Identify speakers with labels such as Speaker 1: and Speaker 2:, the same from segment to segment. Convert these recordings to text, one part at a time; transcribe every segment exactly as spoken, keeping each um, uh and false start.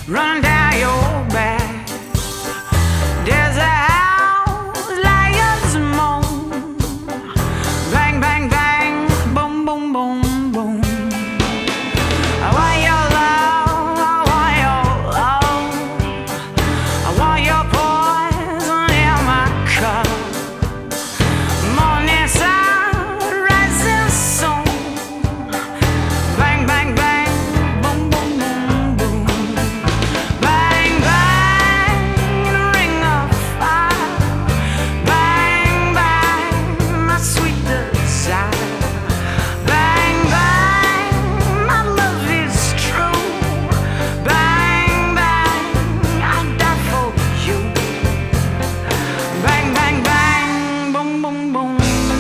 Speaker 1: run down your back. There's a house, lions moan. Bang, bang, bang, boom, boom, boom, boom. I want your love, I want your love. I want your poison in my cup. Morning sun, rising sun. Bang, bang, bang, boom, boom, boom, boom. Bang, bang, ring of fire. Bang, bang, my sweet desire. Bang, bang, my love is true. Bang, bang, I'd die for you. Bang, bang, bang, boom, boom, boom, boom.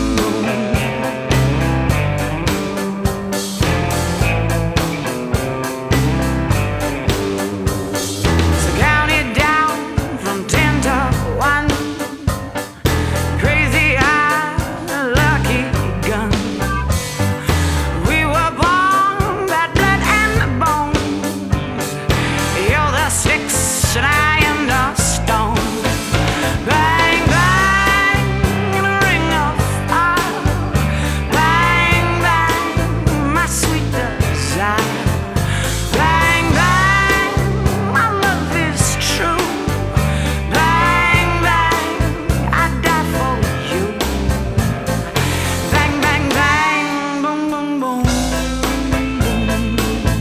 Speaker 1: So count it down from ten to one. Crazy eye, lucky gun. We were born bad blood and the bones. You're the sticks and I am the stone. Bang, bang, ring of fire. Bang, bang, my sweet desire. Bang, bang, my love is true. Bang, bang, I'd die for you. Bang, bang, bang, boom, boom, boom, boom.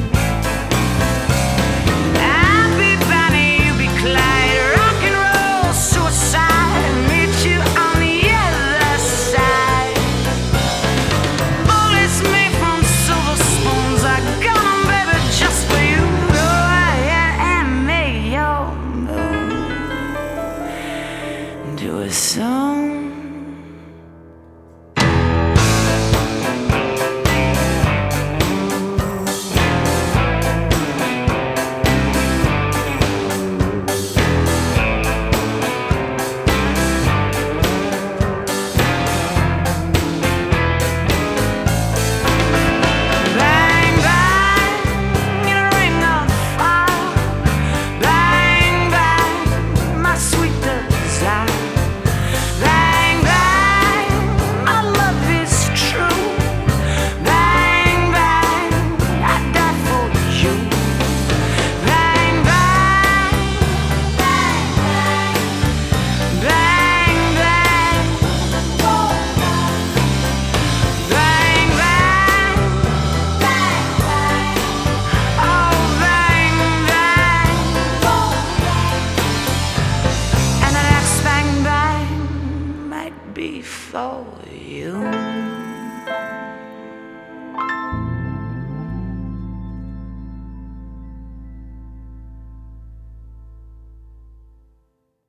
Speaker 1: I'll be Bonnie, you be Clyde. Rock and roll, suicide, and meet you on the other side. Bullets made from silver spoons. I got 'em, baby, just for you. Go ahead and make your move. Do it soon. Bang, bang, ring of fire. Bang, bang, my sweet desire. Bang, bang, my love is true. Bang, bang, I'd die for you. Bang, bang, bang, bang, bang, bang, bang, bang, oh bang, bang, and the next bang, bang might be for